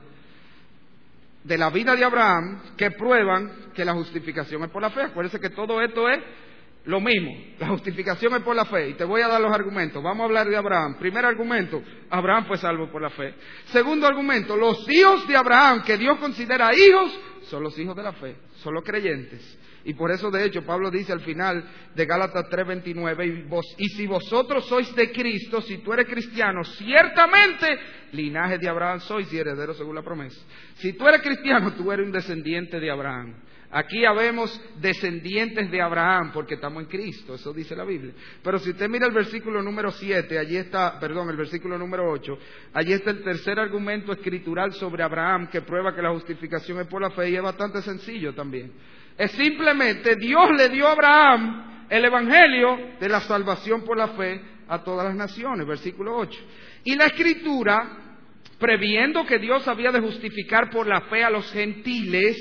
de la vida de Abraham que prueban que la justificación es por la fe. Acuérdense que todo esto es lo mismo, la justificación es por la fe. Y te voy a dar los argumentos. Vamos a hablar de Abraham. Primer argumento, Abraham fue salvo por la fe. Segundo argumento, los hijos de Abraham que Dios considera hijos son los hijos de la fe, son los creyentes. Y por eso, de hecho, Pablo dice al final de Gálatas tres veintinueve, y, vos, y si vosotros sois de Cristo, si tú eres cristiano, ciertamente linaje de Abraham sois y heredero según la promesa. Si tú eres cristiano, tú eres un descendiente de Abraham. Aquí habemos descendientes de Abraham porque estamos en Cristo, eso dice la Biblia. Pero si usted mira el versículo número siete, allí está, perdón, el versículo número ocho, allí está el tercer argumento escritural sobre Abraham que prueba que la justificación es por la fe y es bastante sencillo también. Es simplemente Dios le dio a Abraham el evangelio de la salvación por la fe a todas las naciones, versículo ocho. Y la escritura, previendo que Dios había de justificar por la fe a los gentiles,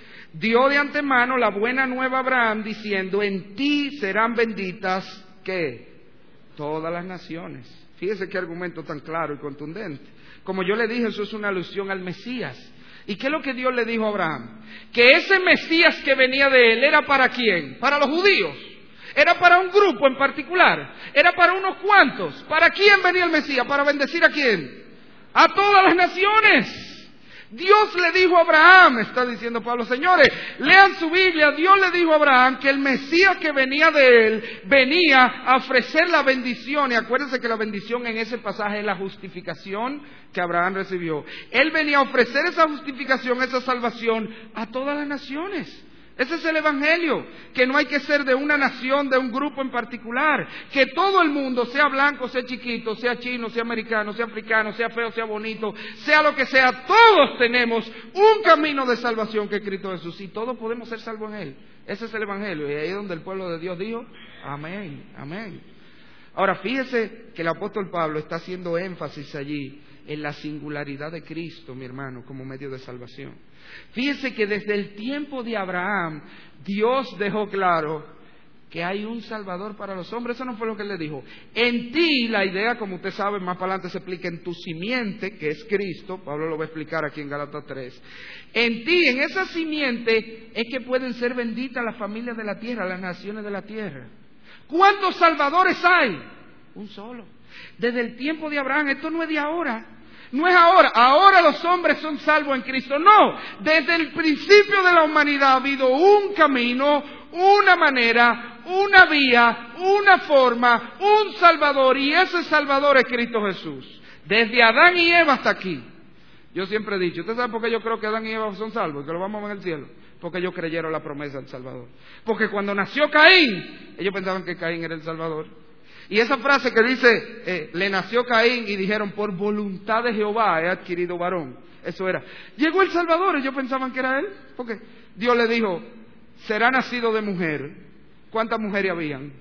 dio de antemano la buena nueva a Abraham diciendo, en ti serán benditas, ¿qué? Todas las naciones. Fíjese qué argumento tan claro y contundente. Como yo le dije, eso es una alusión al Mesías. ¿Y qué es lo que Dios le dijo a Abraham? Que ese Mesías que venía de él era para quién? Para los judíos. Era para un grupo en particular. Era para unos cuantos. ¿Para quién venía el Mesías? ¿Para bendecir a quién? A todas las naciones. Dios le dijo a Abraham, está diciendo Pablo, señores, lean su Biblia, Dios le dijo a Abraham que el Mesías que venía de él, venía a ofrecer la bendición, y acuérdense que la bendición en ese pasaje es la justificación que Abraham recibió. Él venía a ofrecer esa justificación, esa salvación a todas las naciones. Ese es el evangelio, que no hay que ser de una nación, de un grupo en particular, que todo el mundo, sea blanco, sea chiquito, sea chino, sea americano, sea africano, sea feo, sea bonito, sea lo que sea, todos tenemos un camino de salvación que es Cristo Jesús y todos podemos ser salvos en Él. Ese es el evangelio y ahí es donde el pueblo de Dios dijo, amén, amén. Ahora fíjese que el apóstol Pablo está haciendo énfasis allí en la singularidad de Cristo, mi hermano, como medio de salvación. Fíjese que desde el tiempo de Abraham, Dios dejó claro que hay un Salvador para los hombres. Eso no fue lo que él le dijo. En ti, la idea, como usted sabe, más para adelante se explica en tu simiente, que es Cristo. Pablo lo va a explicar aquí en Gálatas tres. En ti, en esa simiente, es que pueden ser benditas las familias de la tierra, las naciones de la tierra. ¿Cuántos salvadores hay? Un solo. Desde el tiempo de Abraham, esto no es de ahora. No es ahora, ahora los hombres son salvos en Cristo. No, desde el principio de la humanidad ha habido un camino, una manera, una vía, una forma, un Salvador, y ese Salvador es Cristo Jesús. Desde Adán y Eva hasta aquí. Yo siempre he dicho, ¿usted sabe por qué yo creo que Adán y Eva son salvos? Que lo vamos a ver en el cielo. Porque ellos creyeron la promesa del Salvador. Porque cuando nació Caín, ellos pensaban que Caín era el Salvador. Y esa frase que dice, eh, le nació Caín y dijeron, por voluntad de Jehová he adquirido varón. Eso era. Llegó el Salvador, ellos pensaban que era él. Porque Dios le dijo, será nacido de mujer. ¿Cuántas mujeres habían?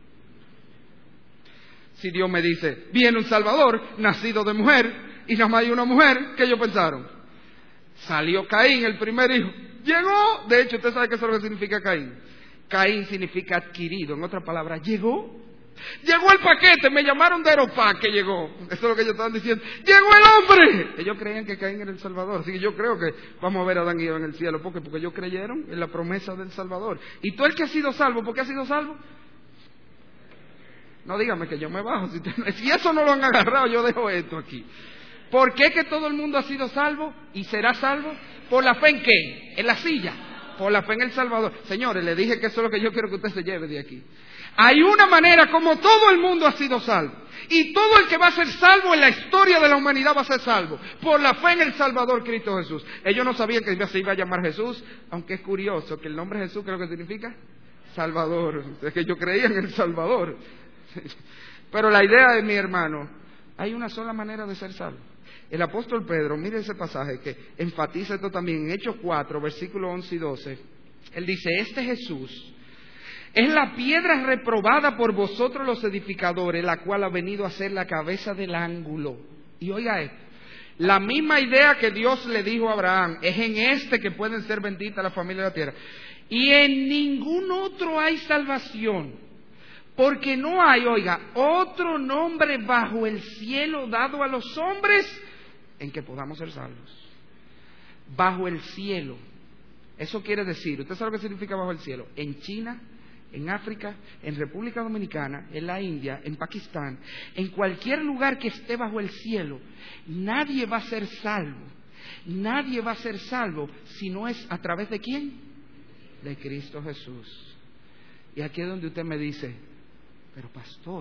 Si Dios me dice, viene un Salvador, nacido de mujer, y nada más hay una mujer, ¿qué ellos pensaron? Salió Caín, el primer hijo. Llegó, de hecho, usted sabe qué es lo que significa Caín. Caín significa adquirido, en otras palabras, llegó. Llegó el paquete, me llamaron de Aeropac que llegó. Eso es lo que ellos estaban diciendo. ¡Llegó el hombre! Ellos creían que Caín era el Salvador. Así que yo creo que vamos a ver a Adán y Eva en el cielo. ¿Por qué? Porque ellos creyeron en la promesa del Salvador. ¿Y tú el que ha sido salvo? ¿Por qué ha sido salvo? No, dígame que yo me bajo. Si, te, si eso no lo han agarrado, yo dejo esto aquí. ¿Por qué que todo el mundo ha sido salvo y será salvo? ¿Por la fe en qué? En la silla. por la fe en el Salvador. Señores, le dije que eso es lo que yo quiero que usted se lleve de aquí. Hay una manera como todo el mundo ha sido salvo. Y todo el que va a ser salvo en la historia de la humanidad va a ser salvo. Por la fe en el Salvador Cristo Jesús. Ellos no sabían que se iba a llamar Jesús, aunque es curioso que el nombre Jesús, ¿qué es lo que significa? Salvador. Es que yo creía en el Salvador. Pero la idea de mi hermano, hay una sola manera de ser salvo. El apóstol Pedro, mire ese pasaje que enfatiza esto también, en Hechos cuatro, versículos once y doce. Él dice, este Jesús es la piedra reprobada por vosotros los edificadores, la cual ha venido a ser la cabeza del ángulo. Y oiga esto, la misma idea que Dios le dijo a Abraham, es en este que pueden ser benditas las familias de la tierra. Y en ningún otro hay salvación, porque no hay, oiga, otro nombre bajo el cielo dado a los hombres en que podamos ser salvos. Bajo el cielo. Eso quiere decir, ¿usted sabe lo que significa bajo el cielo? En China, en África, en República Dominicana, en la India, en Pakistán, en cualquier lugar que esté bajo el cielo, nadie va a ser salvo. Nadie va a ser salvo si no es a través de ¿quién? De Cristo Jesús. Y aquí es donde usted me dice, pero pastor,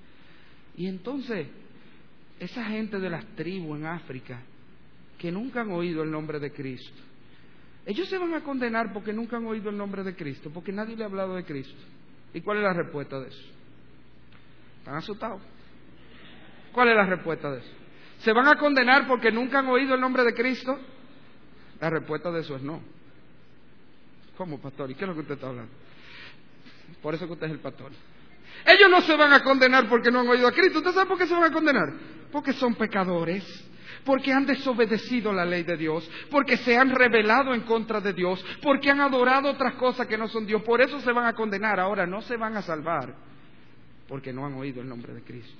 y entonces esa gente de las tribus en África que nunca han oído el nombre de Cristo, ellos se van a condenar porque nunca han oído el nombre de Cristo, porque nadie le ha hablado de Cristo. ¿Y cuál es la respuesta de eso? ¿Están asustados? ¿Cuál es la respuesta de eso? ¿Se van a condenar porque nunca han oído el nombre de Cristo? La respuesta de eso es no. ¿Cómo, pastor? ¿Y qué es lo que usted está hablando? Por eso que usted es el pastor. Ellos no se van a condenar porque no han oído a Cristo. ¿Usted sabe por qué se van a condenar? Porque son pecadores, porque han desobedecido la ley de Dios, porque se han rebelado en contra de Dios, porque han adorado otras cosas que no son Dios. Por eso se van a condenar. Ahora no se van a salvar porque no han oído el nombre de Cristo.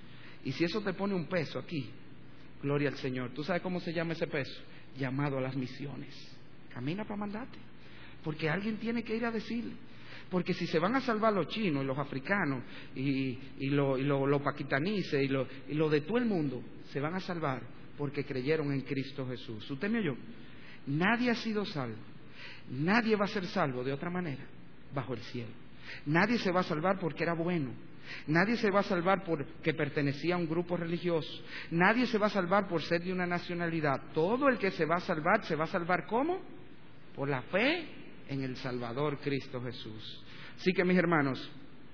Y si eso te pone un peso aquí, gloria al Señor. ¿Tú sabes cómo se llama ese peso? Llamado a las misiones. Camina para mandarte, porque alguien tiene que ir a decirle. Porque si se van a salvar los chinos y los africanos y, y los lo, lo paquistaníes y los y lo de todo el mundo, se van a salvar porque creyeron en Cristo Jesús. ¿Usted me oyó? Nadie ha sido salvo. Nadie va a ser salvo de otra manera bajo el cielo. Nadie se va a salvar porque era bueno. Nadie se va a salvar porque pertenecía a un grupo religioso. Nadie se va a salvar por ser de una nacionalidad. Todo el que se va a salvar, ¿se va a salvar cómo? Por la fe en el Salvador Cristo Jesús. Así que, mis hermanos,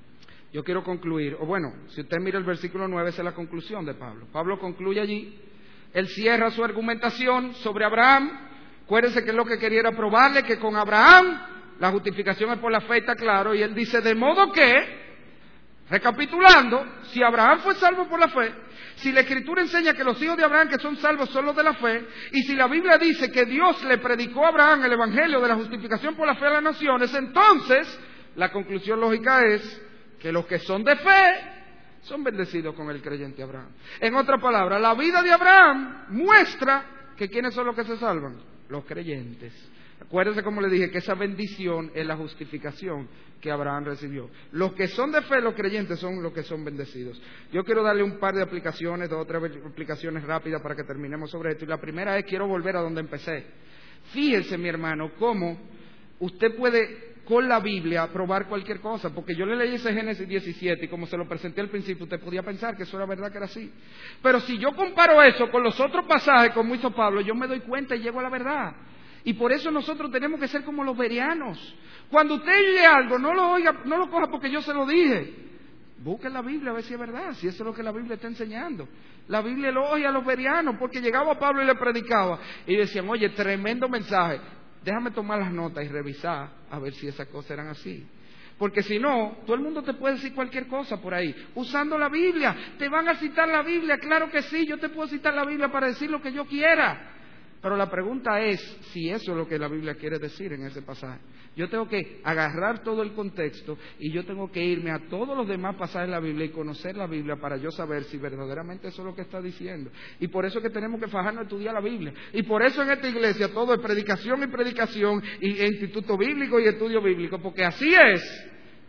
yo quiero concluir, o bueno, si usted mira el versículo nueve, esa es la conclusión de Pablo. Pablo concluye allí, él cierra su argumentación sobre Abraham. Acuérdense que lo que quería era probarle que con Abraham la justificación es por la fe, está claro, y él dice, de modo que, recapitulando, si Abraham fue salvo por la fe, si la Escritura enseña que los hijos de Abraham que son salvos son los de la fe, y si la Biblia dice que Dios le predicó a Abraham el Evangelio de la justificación por la fe a las naciones, entonces la conclusión lógica es que los que son de fe son bendecidos con el creyente Abraham. En otras palabras, la vida de Abraham muestra que ¿quiénes son los que se salvan? Los creyentes. Acuérdense como le dije que esa bendición es la justificación que Abraham recibió. Los que son de fe, los creyentes, son los que son bendecidos. Yo quiero darle un par de aplicaciones, dos o tres aplicaciones rápidas para que terminemos sobre esto. Y la primera es, quiero volver a donde empecé. Fíjese, mi hermano, cómo usted puede con la Biblia probar cualquier cosa. Porque yo le leí ese Génesis diecisiete y como se lo presenté al principio, usted podía pensar que eso era verdad, que era así. Pero si yo comparo eso con los otros pasajes, como hizo Pablo, yo me doy cuenta y llego a la verdad. Y por eso nosotros tenemos que ser como los bereanos. Cuando usted oye algo, no lo oiga, no lo coja porque yo se lo dije. Busque la Biblia a ver si es verdad, si eso es lo que la Biblia está enseñando. La Biblia elogia a los bereanos, porque llegaba Pablo y le predicaba y decían, oye, tremendo mensaje, déjame tomar las notas y revisar a ver si esas cosas eran así. Porque si no, todo el mundo te puede decir cualquier cosa por ahí, usando la Biblia. ¿Te van a citar la Biblia? Claro que sí, yo te puedo citar la Biblia para decir lo que yo quiera. Pero la pregunta es si eso es lo que la Biblia quiere decir en ese pasaje. Yo tengo que agarrar todo el contexto y yo tengo que irme a todos los demás pasajes de la Biblia y conocer la Biblia para yo saber si verdaderamente eso es lo que está diciendo. Y por eso es que tenemos que fajarnos a estudiar la Biblia. Y por eso en esta iglesia todo es predicación y predicación y instituto bíblico y estudio bíblico, porque así es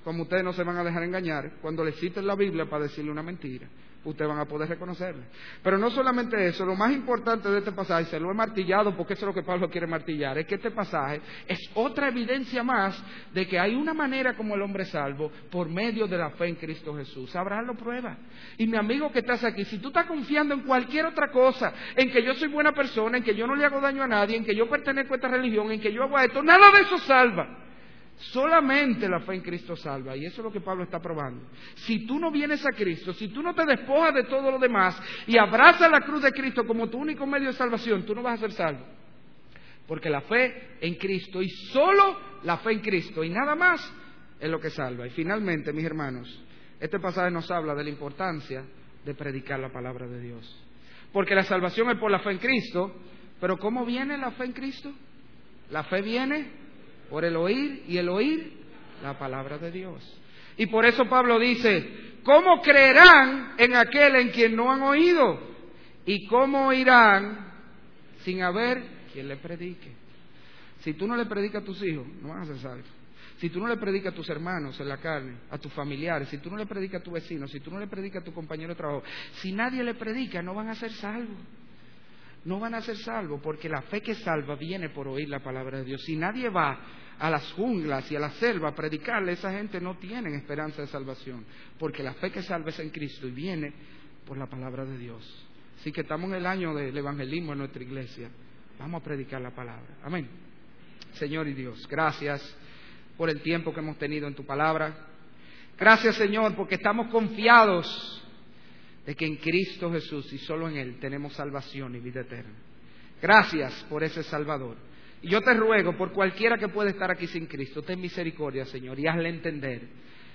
como ustedes no se van a dejar engañar, cuando le citen la Biblia para decirle una mentira, ustedes van a poder reconocerle. Pero no solamente eso, lo más importante de este pasaje, se lo he martillado porque eso es lo que Pablo quiere martillar, es que este pasaje es otra evidencia más de que hay una manera como el hombre es salvo por medio de la fe en Cristo Jesús. Abraham lo prueba. Y mi amigo que estás aquí, si tú estás confiando en cualquier otra cosa, en que yo soy buena persona, en que yo no le hago daño a nadie, en que yo pertenezco a esta religión, en que yo hago esto, nada de eso salva. Solamente la fe en Cristo salva, y eso es lo que Pablo está probando. Si tú no vienes a Cristo, si tú no te despojas de todo lo demás y abrazas la cruz de Cristo como tu único medio de salvación, tú no vas a ser salvo. Porque la fe en Cristo, y solo la fe en Cristo y nada más, es lo que salva. Y finalmente, mis hermanos, este pasaje nos habla de la importancia de predicar la palabra de Dios. Porque la salvación es por la fe en Cristo, pero ¿cómo viene la fe en Cristo? La fe viene por el oír, y el oír la palabra de Dios. Y por eso Pablo dice, ¿cómo creerán en aquel en quien no han oído? ¿Y cómo oirán sin haber quien le predique? Si tú no le predicas a tus hijos, no van a ser salvos. Si tú no le predicas a tus hermanos en la carne, a tus familiares, si tú no le predicas a tu vecino, si tú no le predicas a tu compañero de trabajo, si nadie le predica, no van a ser salvos. No van a ser salvos, porque la fe que salva viene por oír la palabra de Dios. Si nadie va a las junglas y a la selva a predicarle, esa gente no tiene esperanza de salvación, porque la fe que salva es en Cristo y viene por la palabra de Dios. Así que estamos en el año del evangelismo en nuestra iglesia. Vamos a predicar la palabra. Amén. Señor y Dios, gracias por el tiempo que hemos tenido en tu palabra. Gracias, Señor, porque estamos confiados de que en Cristo Jesús y solo en Él tenemos salvación y vida eterna. Gracias por ese Salvador. Y yo te ruego por cualquiera que pueda estar aquí sin Cristo, ten misericordia, Señor, y hazle entender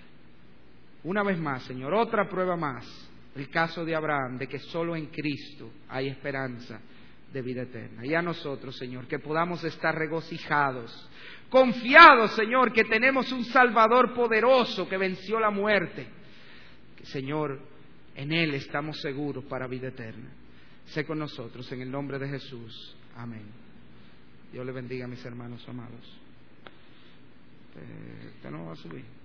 una vez más, Señor, otra prueba más, el caso de Abraham, de que solo en Cristo hay esperanza de vida eterna. Y a nosotros, Señor, que podamos estar regocijados, confiados, Señor, que tenemos un Salvador poderoso que venció la muerte. Que, Señor, en Él estamos seguros para vida eterna. Sé con nosotros, en el nombre de Jesús. Amén. Dios le bendiga a mis hermanos amados. Usted no va a subir.